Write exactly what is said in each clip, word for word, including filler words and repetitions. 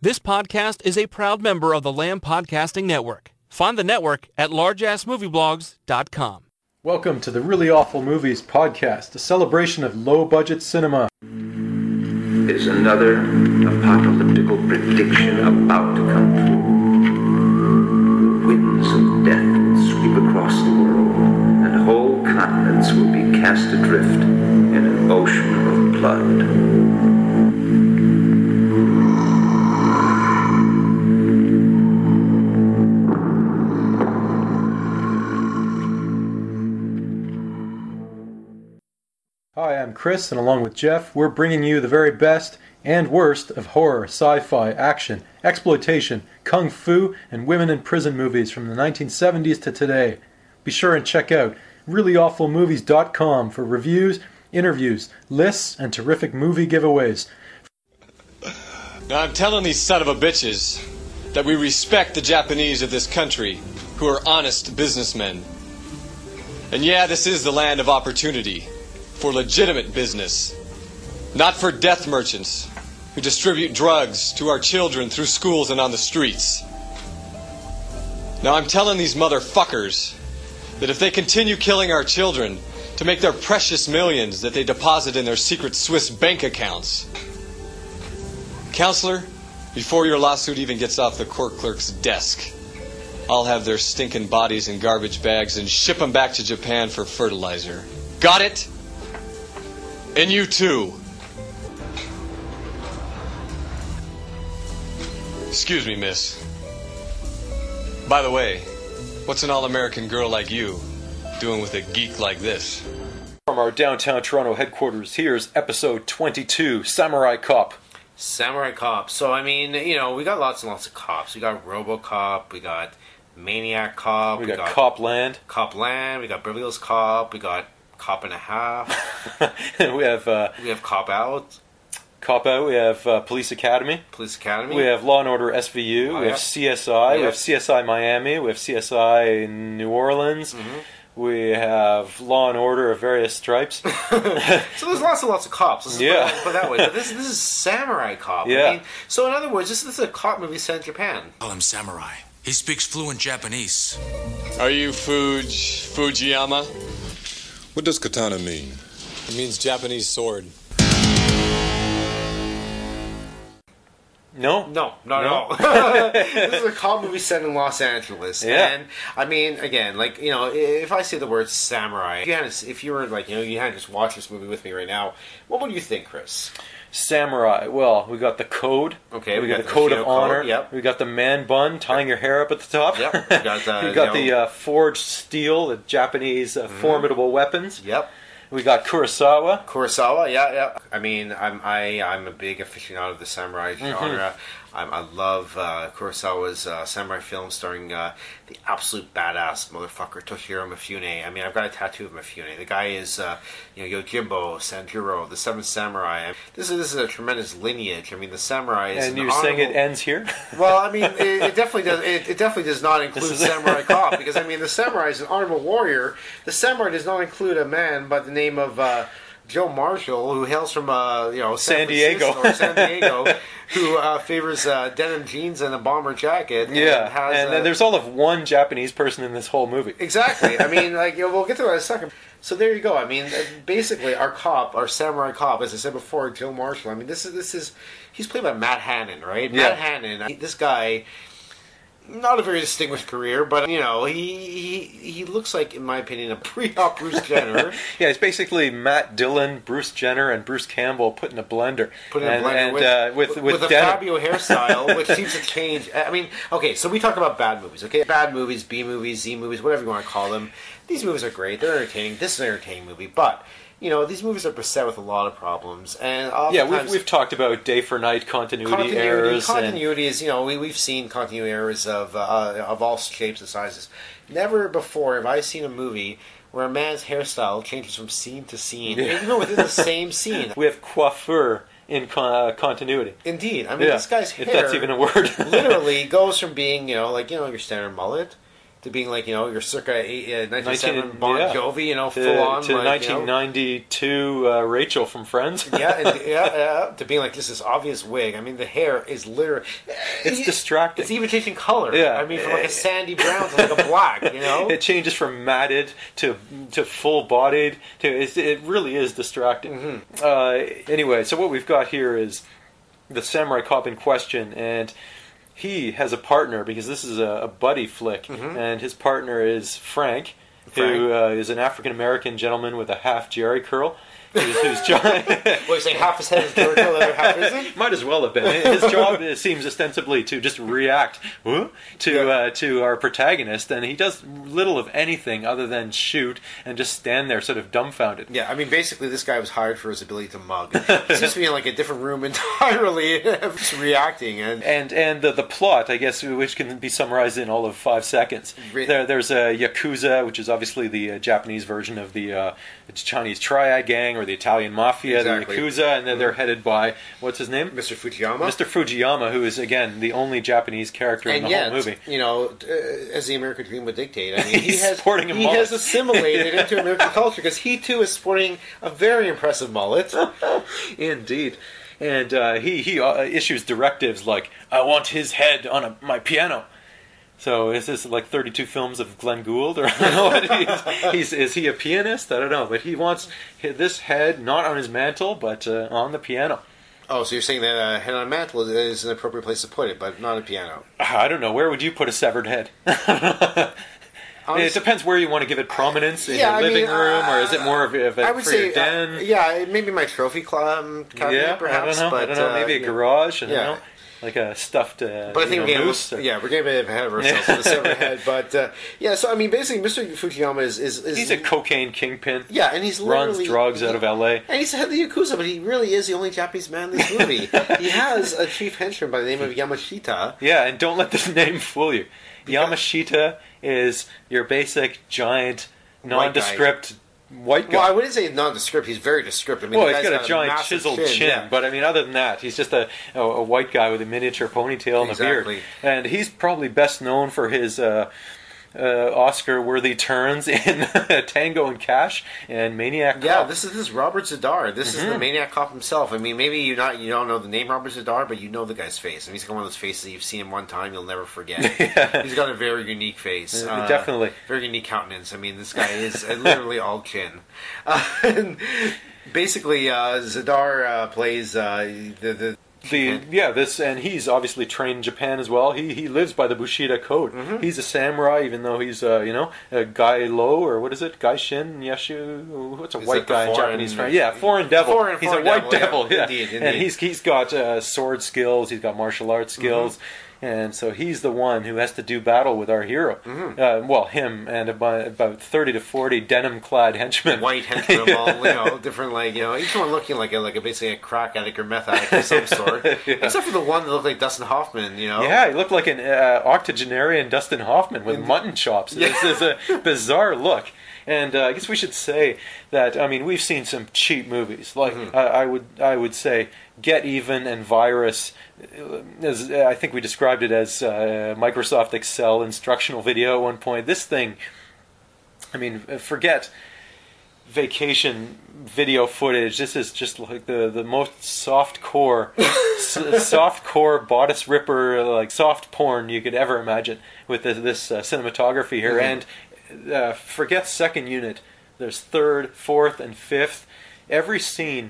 This podcast is a proud member of the Lamb Podcasting Network. Find the network at large ass movie blogs dot com. Welcome to the Really Awful Movies podcast, a celebration of low-budget cinema. Is another apocalyptical prediction about to come true. The winds of death will sweep across the world, and whole continents will be cast adrift in an ocean of blood. Hi, I'm Chris, and along with Jeff, we're bringing you the very best and worst of horror, sci-fi, action, exploitation, kung fu, and women in prison movies from the nineteen seventies to today. Be sure and check out really awful movies dot com for reviews, interviews, lists, and terrific movie giveaways. Now I'm telling these son of a bitches that we respect the Japanese of this country who are honest businessmen. And yeah, this is the land of opportunity. For legitimate business, not for death merchants who distribute drugs to our children through schools and on the streets. Now I'm telling these motherfuckers that if they continue killing our children to make their precious millions that they deposit in their secret Swiss bank accounts, counselor, before your lawsuit even gets off the court clerk's desk, I'll have their stinking bodies in garbage bags and ship them back to Japan for fertilizer. Got it? And you too. Excuse me, miss. By the way, what's an all-American girl like you doing with a geek like this? From our downtown Toronto headquarters, here's episode twenty-two, Samurai Cop. Samurai Cop. So, I mean, you know, we got lots and lots of cops. We got RoboCop, we got Maniac Cop, We, we got, got Copland. Copland, we got Beverly Hills Cop, we got Cop and a Half. we have uh, we have Cop Out. Cop Out. We have uh, Police Academy. Police Academy. We have Law and Order S V U. Oh, we yeah. have C S I. Yeah. We have C S I Miami. We have C S I New Orleans. Mm-hmm. We have Law and Order of various stripes. So there's lots and lots of cops. Let's yeah. put it that way. But this this is Samurai Cop. Yeah. I mean, so in other words, this, this is a cop movie set in Japan. Call him Samurai. He speaks fluent Japanese. Are you Fuj... Fujiyama? What does katana mean? It means Japanese sword. No? No, not No? at all. This is a cop movie set in Los Angeles. Yeah. And, I mean, again, like, you know, if I say the word samurai, if you, had to, if you were, like, you know, you had to just watch this movie with me right now, what would you think, Chris? Samurai. Well, we got the code. Okay, we, we got, got the the code of Bushido honor. code, yep. We got the man bun, tying your hair up at the top. Yep. We got, uh, we got you the know, uh, forged steel, the Japanese uh, mm-hmm. formidable weapons. Yep. We got Kurosawa. Kurosawa, yeah, yeah. I mean, I'm I I'm a big aficionado of the samurai genre. Mm-hmm. I'm, I love uh, Kurosawa's uh, samurai film starring uh, the absolute badass motherfucker Toshiro Mifune. I mean, I've got a tattoo of Mifune. The guy is, uh, you know, Yojimbo, Sanjuro, the Seventh Samurai. This is this is a tremendous lineage. I mean, the samurai is. And an you're saying honorable... it ends here? Well, I mean, it, it definitely does. It, it definitely does not include is... Samurai Cop because I mean, the samurai is an honorable warrior. The samurai does not include a man by the name of. Uh, Joe Marshall, who hails from uh, you know San, San Diego, or San Diego, who uh, favors uh, denim jeans and a bomber jacket. And yeah, has, and, uh, and there's all of one Japanese person in this whole movie. Exactly. I mean, like you know, we'll get to that in a second. So there you go. I mean, basically, our cop, our samurai cop, as I said before, Joe Marshall. I mean, this is this is he's played by Matt Hannon, right? Yeah. Matt Hannon. This guy. Not a very distinguished career, but you know he he, he looks like, in my opinion, a pre-op Bruce Jenner. Yeah, it's basically Matt Dillon, Bruce Jenner, and Bruce Campbell put in a blender. Put in and, a blender and, with, uh, with, with, with a denim. Fabio hairstyle, which seems to change. I mean, okay, so we talk about bad movies, okay? Bad movies, B movies, Z movies, whatever you want to call them. These movies are great. They're entertaining. This is an entertaining movie, but you know, these movies are beset with a lot of problems, and yeah, we've we've talked about day for night continuity, continuity errors. Continuity and... is, you know, we we've seen continuity errors of uh, of all shapes and sizes. Never before have I seen a movie where a man's hairstyle changes from scene to scene, Yeah. even within the same scene. We have coiffeur in con- uh, continuity. Indeed, I mean, yeah, this guy's hair, if that's even a word, literally goes from being, you know, like you know, your standard mullet to being like, you know, your circa eight, uh, nineteen ninety-seven Bon yeah. Jovi, you know, to, full on. To like, nineteen ninety-two you know, uh, Rachel from Friends. yeah, and, yeah, yeah, to being like, this is obvious wig. I mean, the hair is literally... It's distracting. It's even changing color. Yeah. I mean, from like a sandy brown to like a black, you know? It changes from matted to to full-bodied. To it's, It really is distracting. Mm-hmm. Uh, anyway, so what we've got here is the samurai cop in question, and he has a partner, because this is a, a buddy flick, mm-hmm. and his partner is Frank, Frank. who uh, is an African-American gentleman with a half Jerry curl. Who's, who's job... What, you saying half his head is Jerry curl, the other half isn't? Might as well have been. His job seems ostensibly to just react huh? to yeah. uh, to our protagonist, and he does little of anything other than shoot and just stand there sort of dumbfounded. Yeah, I mean, basically, this guy was hired for his ability to mug. He seems to be in like a different room entirely, just reacting. And and, and the, the plot, I guess, which can be summarized in all of five seconds. Re- there, there's a Yakuza, which is obviously the uh, Japanese version of the uh, Chinese triad gang, or the Italian mafia, exactly. the Yakuza, and then they're headed by, what's his name? Mister Fujiyama. Mister Fujiyama, who is, again, the only Japanese character and in the yet, whole movie. You know, uh, as the American dream would dictate, I mean, he He's has sporting a he mullet. has assimilated Yeah. into American culture, because he too is sporting a very impressive mullet. Indeed. And uh, he, he uh, issues directives like, I want his head on a, my piano. So is this like thirty-two films of Glenn Gould, or I don't know what he's, he's is he a pianist? I don't know, but he wants this head not on his mantle, but uh, on the piano. Oh, so you're saying that a uh, head on a mantle is an appropriate place to put it, but not a piano? I don't know. Where would you put a severed head? Honestly, it depends where you want to give it prominence, in yeah, your living I mean, room, uh, or is it more of a, of a I would for say, your den? Uh, yeah, maybe my trophy cl- cabinet, yeah, perhaps. I don't know. But, I don't know. Maybe uh, a garage. I don't yeah. know. Like a stuffed uh, but I think you know, we're getting, moose. Or... yeah, we're getting a bit ahead of ourselves with the severed head. But uh, yeah, so I mean, basically, Mister Fujiyama is, is, is he's a cocaine kingpin. Yeah, and he's runs drugs he, out of L A. And he's head of the Yakuza, but he really is the only Japanese man in this movie. He has a chief henchman by the name of Yamashita. Yeah, and don't let this name fool you. Yamashita is your basic giant, nondescript white guy. Well, I wouldn't say nondescript. He's very descript. I mean, well, the he's guy's got a giant massive chiseled chin, chin, yeah. but I mean, other than that, he's just a, a, a white guy with a miniature ponytail and exactly. a beard. And he's probably best known for his uh, uh, Oscar-worthy turns in Tango and Cash and Maniac Cop. Yeah, this is this is Robert Zadar. This Mm-hmm. is the Maniac Cop himself. I mean, maybe you not you don't know the name Robert Zadar, but you know the guy's face. I mean, he's got one of those faces that you've seen him one time, you'll never forget. Yeah. He's got a very unique face. Uh, Uh, definitely. Very unique countenance. I mean, this guy is uh, literally all chin. Uh, and basically, uh, Zadar uh, plays uh, the... the The yeah this and he's obviously trained in Japan as well. He he lives by the Bushido code. Mm-hmm. He's a samurai, even though he's uh, you know a Gai Lo, or what is it, Gai Shin Yeshu? What's a Is white that the guy in foreign- Japanese? Friend? Yeah, foreign devil. Foreign- he's foreign a white devil, devil. yeah. Yeah, Indeed, indeed. and he's he's got uh, sword skills. He's got martial arts skills. Mm-hmm. And so he's the one who has to do battle with our hero. Mm-hmm. Uh, well, him and about, about thirty to forty denim-clad henchmen. White henchmen, all you know, different like you know, each one looking like a like a basically a crack addict or meth addict of some sort. Yeah. Except for the one that looked like Dustin Hoffman, you know. Yeah, he looked like an uh, octogenarian Dustin Hoffman with mutton chops. Yeah. It's, it's a bizarre look. And uh, I guess we should say that, I mean, we've seen some cheap movies. Like, Mm-hmm. uh, I would I would say Get Even and Virus, uh, as uh, I think we described it as uh, Microsoft Excel instructional video at one point. This thing, I mean, forget vacation video footage. This is just like the, the most soft core, s- soft core bodice ripper, like soft porn you could ever imagine with this, this uh, cinematography here. Mm-hmm. And uh, forget second unit. There's third, fourth, and fifth. Every scene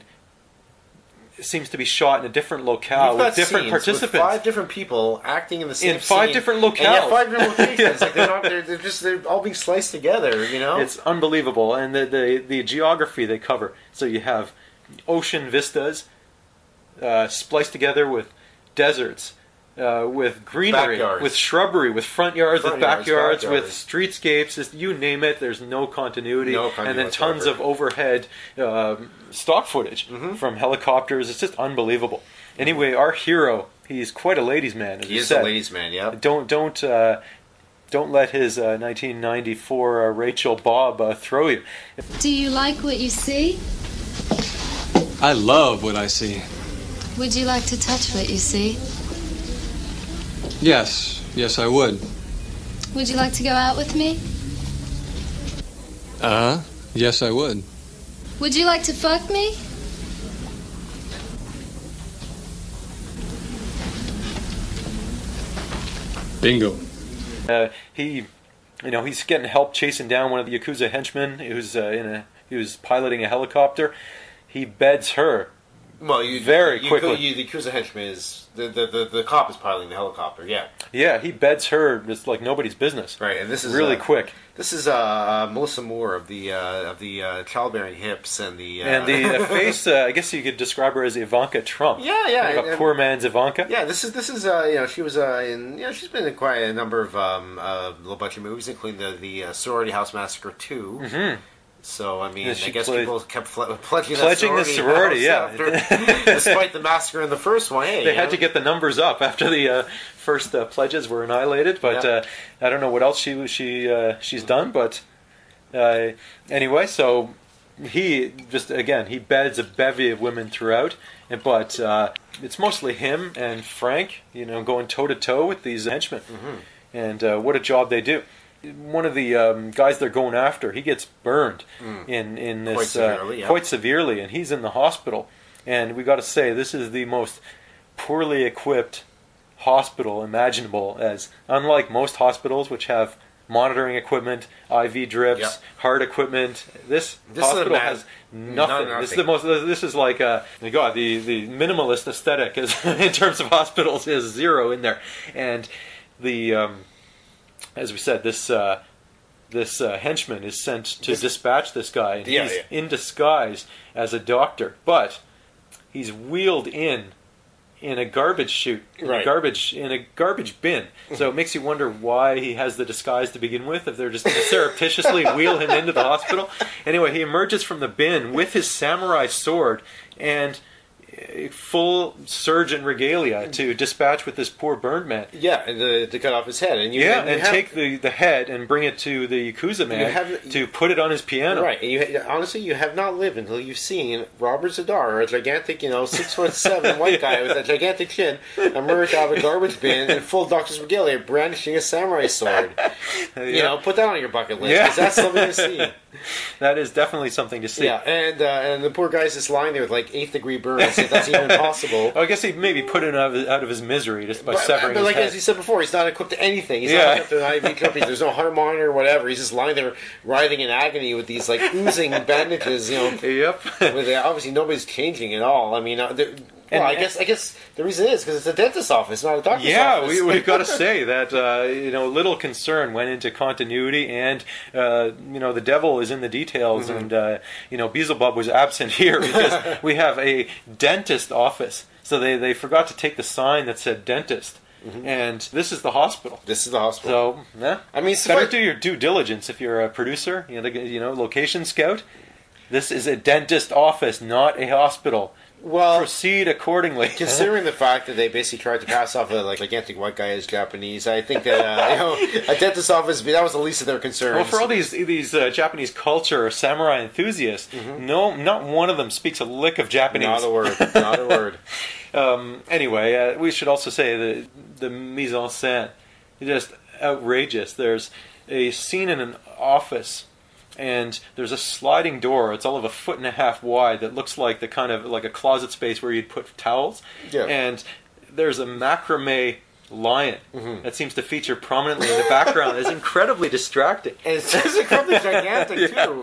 seems to be shot in a different locale You've with got different scenes participants. with five different people acting in the same In five scene, different and yet locales. five different locations. Yeah. Like they're not. They're, they're just. They're all being sliced together. You know. It's unbelievable, and the, the the geography they cover. So you have ocean vistas uh, spliced together with deserts, uh, with greenery, Backyards. with shrubbery, with front yards, Front with yards, backyards, backyards. with streetscapes. Just, you name it. There's no continuity, No continuity and then tons whatsoever. of overhead um stock footage Mm-hmm. from helicopters. It's just unbelievable. Anyway, our hero, he's quite a ladies' man. As he you is said. a ladies' man. Yep. Don't don't uh, don't let his uh, nineteen ninety-four uh, Rachel Bob uh, throw you. Do you like what you see? I love what I see. Would you like to touch what you see? Yes, yes, I would. Would you like to go out with me? Uh huh. Yes, I would. Would you like to fuck me? Bingo. Uh, he, you know, he's getting help chasing down one of the Yakuza henchmen who's uh, in a, he was piloting a helicopter. He beds her. Well, you very you, quickly. You, the Yakuza henchman is the, the the the cop is piloting the helicopter. Yeah. Yeah, he beds her just like nobody's business. Right, and this is really uh, quick. This is uh, Melissa Moore of the uh, of the uh, childbearing hips and the uh, And the uh, face, uh, I guess you could describe her as Ivanka Trump. Yeah, yeah, like and- a and- poor man's Ivanka. Yeah, this is this is uh, you know she was uh, in you know she's been in quite a number of um, uh, low budget movies, including the the uh, Sorority House Massacre two. Mm-hmm. So I mean, Yeah, I she guess played- people kept fle- pledging, Pledging the that sorority, house yeah. after- despite the massacre in the first one. Hey, They you had know? to get the numbers up after the uh, first uh, pledges were annihilated, but Yeah. uh, I don't know what else she she uh, she's done. But uh, anyway, so he just again he beds a bevy of women throughout, and but uh, it's mostly him and Frank, you know, going toe to toe with these henchmen, Mhm. and uh, what a job they do. One of the um, guys they're going after, he gets burned Mm. in in this Quite severely, uh, yeah. quite severely, and he's in the hospital. And we got to say, this is the most poorly equipped hospital imaginable. As unlike most hospitals, which have monitoring equipment, I V drips, Yep. hard equipment, this, This is a hospital man- has nothing. none- This is the most. This is like uh, God, the the minimalist aesthetic is in terms of hospitals is zero in there, and the. Um, As we said, this uh, this uh, henchman is sent to This- dispatch this guy, and Yeah, he's yeah. in disguise as a doctor, but he's wheeled in in a garbage chute, in a Right. garbage in a garbage bin. So it makes you wonder why he has the disguise to begin with. If they're just gonna surreptitiously wheel him into the hospital. Anyway, he emerges from the bin with his samurai sword and uh, full surgeon regalia to dispatch with this poor burned man. Yeah, and to, to cut off his head, and you Yeah, and you and have- take the, the head and bring it to the Yakuza man have- to put it on his piano. Right, and you honestly you have not lived until you've seen Robert Zadar, a gigantic, you know, six foot seven white guy with a gigantic chin, emerge out of a garbage bin in full doctor's regalia, brandishing a samurai sword. You Yeah. know, put that on your bucket list, Yeah. 'cause that's something to see. That is definitely something to see. Yeah, and uh, and the poor guy's just lying there with like eighth degree burns. If that's even possible. Oh, I guess he maybe put it out of his, out of his misery just by But, severing but his like head. as you said before, he's not equipped to anything. He's Yeah. not equipped to an I V company. There's no heart monitor or whatever. He's just lying there, writhing in agony with these like oozing bandages. You know, Yep. with uh, obviously nobody's changing at all. I mean, uh, there- well, And- I guess I guess the reason is because it's a dentist's office, not a doctor's Yeah, office. we, we've got to say that uh, you know little concern went into continuity, and uh, you know the devil is in the details, Mhm. and uh, you know Beelzebub was absent here because we have a dentist office, so they, they forgot to take the sign that said dentist, and this is the hospital. This is the hospital. So yeah, I mean, better suffice- do your due diligence if you're a producer, you know, the, you know location scout. This is a dentist office, not a hospital. Well, proceed accordingly. Considering the fact that they basically tried to pass off a like gigantic white guy as Japanese, I think that uh, you know a dentist's office that was the least of their concerns. Well, for all these these uh, Japanese culture samurai enthusiasts, no, not one of them speaks a lick of Japanese. Not a word. Not a word. um, anyway, uh, we should also say the the mise en scène is just outrageous. There's a scene in an office, and there's a sliding door. It's all of a foot and a half wide that looks like the kind of like a closet space where you'd put towels. Yeah. And there's a macrame lion Mhm. that seems to feature prominently in the background. It's incredibly distracting. And it's just incredibly gigantic too.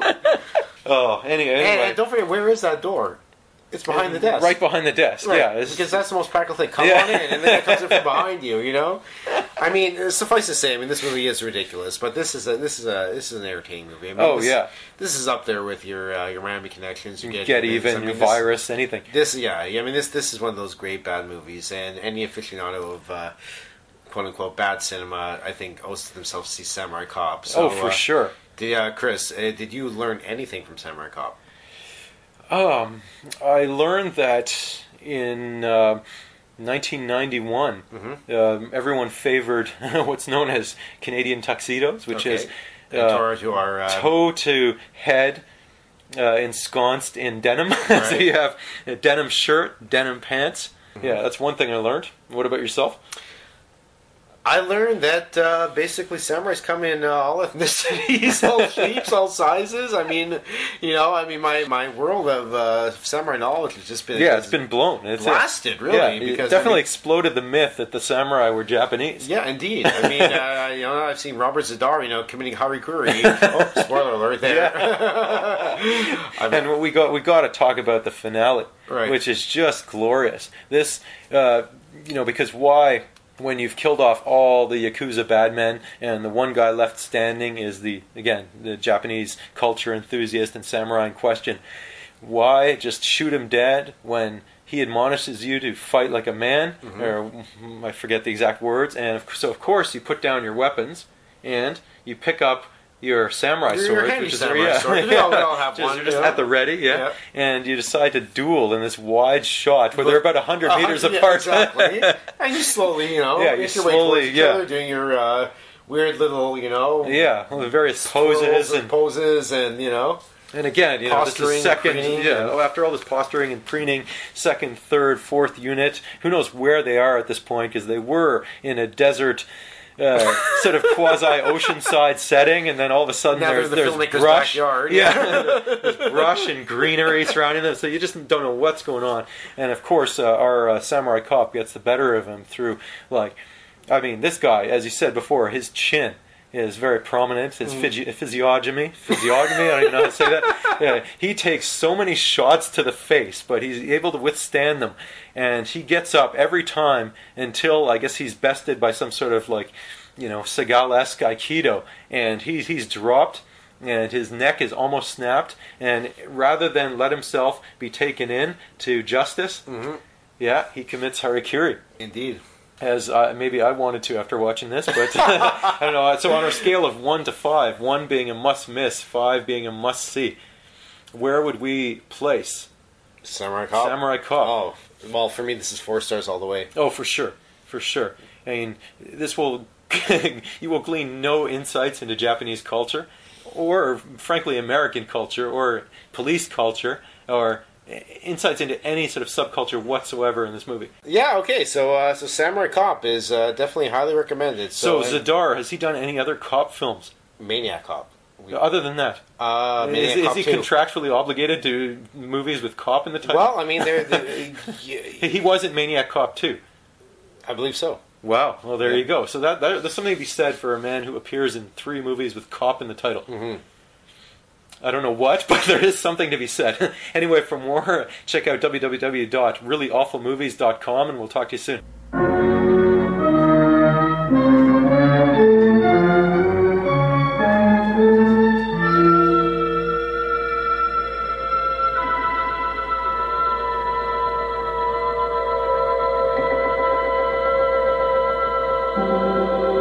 Oh, anyway, And, anyway. and don't forget, where is that door? It's behind the desk. Right behind the desk. Right, Yeah, it's- because that's the most practical thing. Come Yeah. on in, and then it comes in from behind you. You know, I mean, uh, suffice to say, I mean, this movie is ridiculous, but this is a this is a this is an entertaining movie. I mean, Oh, this, yeah. this is up there with your uh, your Miami Connections, your Get, Get, Even, I mean, your this- Virus, anything. This, yeah, yeah, I mean, this this is one of those great bad movies, and any aficionado of uh, quote unquote bad cinema, I think, owes to themselves to see Samurai Cop. So, Oh, for uh, sure. Did, uh, Chris, uh, did you learn anything from Samurai Cop? Um, I learned that in uh, nineteen ninety-one, Mm-hmm. um, everyone favored what's known as Canadian tuxedos, which Okay. is And uh, Tora to our uh, toe to head, uh, ensconced in denim. so Right. you have a denim shirt, denim pants. Mm-hmm. Yeah, that's one thing I learned. What about yourself? I learned that uh, basically samurais come in uh, all ethnicities, all shapes, all sizes. I mean, you know, I mean, my, my world of uh, samurai knowledge has just been yeah, it's been blown. It's blasted, really. Yeah, because it definitely I mean, exploded the myth that the samurai were Japanese. Yeah, indeed. I mean, uh, you know, I've seen Robert Zadar, you know, committing harikuri. Oh, spoiler alert there. Yeah. And what we got, we got to talk about the finale, right. which is just glorious. This, uh, you know, because why? When you've killed off all the Yakuza bad men and the one guy left standing is the, again, the Japanese culture enthusiast and samurai in question, why just shoot him dead when he admonishes you to fight like a man, mm-hmm. or I forget the exact words, and so of course you put down your weapons and you pick up your samurai your, sword, your which is samurai yeah, sword. We all, we all have just, one. you're just you know? at the ready, yeah? yeah, and you decide to duel in this wide shot where they're about a hundred meters yeah, apart. Exactly, and you slowly, you know, yeah, you make your way slowly, towards each yeah, other, doing your uh, weird little, you know, yeah, well, the various poses and, and poses, and you know. And again, you know, this is second, preening, yeah, and after all this posturing and preening, second, third, fourth unit, who knows where they are at this point, because they were in a desert, uh, sort of quasi-oceanside setting, and then all of a sudden now there's, the there's filmmaker's brush. Backyard. Yeah, there's brush and greenery surrounding them, so you just don't know what's going on. And of course, uh, our uh, samurai cop gets the better of him through, like, I mean, this guy, as you said before, his chin is very prominent. His physi- physiognomy, physiognomy, I don't even know how to say that. Yeah, he takes so many shots to the face, but he's able to withstand them. And he gets up every time until, I guess, he's bested by some sort of, like, you know, Seagal-esque Aikido. And he's, he's dropped, and his neck is almost snapped. And rather than let himself be taken in to justice, mm-hmm. yeah, he commits harikiri. Indeed. As uh, maybe I wanted to after watching this, but I don't know. So on our scale of one to five, one being a must-miss, five being a must-see, where would we place Samurai Cop? Samurai Cop. Oh, well, for me, this is four stars all the way. Oh, for sure, for sure. I mean, this will you will glean no insights into Japanese culture, or frankly, American culture, or police culture, or insights into any sort of subculture whatsoever in this movie. Yeah, okay, so uh, so Samurai Cop is uh, definitely highly recommended. So, So, Zadar, has he done any other cop films? Maniac Cop. We, Other than that, uh, is, Maniac is Cop he two. contractually obligated to movies with cop in the title? Well, I mean, they're, they're, he was in Maniac Cop two. I believe so. Wow. Well, there Yeah. you go. So that, that there's something to be said for a man who appears in three movies with cop in the title. Mm-hmm. I don't know what, but there is something to be said. Anyway, for more, check out w w w dot really awful movies dot com, and we'll talk to you soon. Thank you.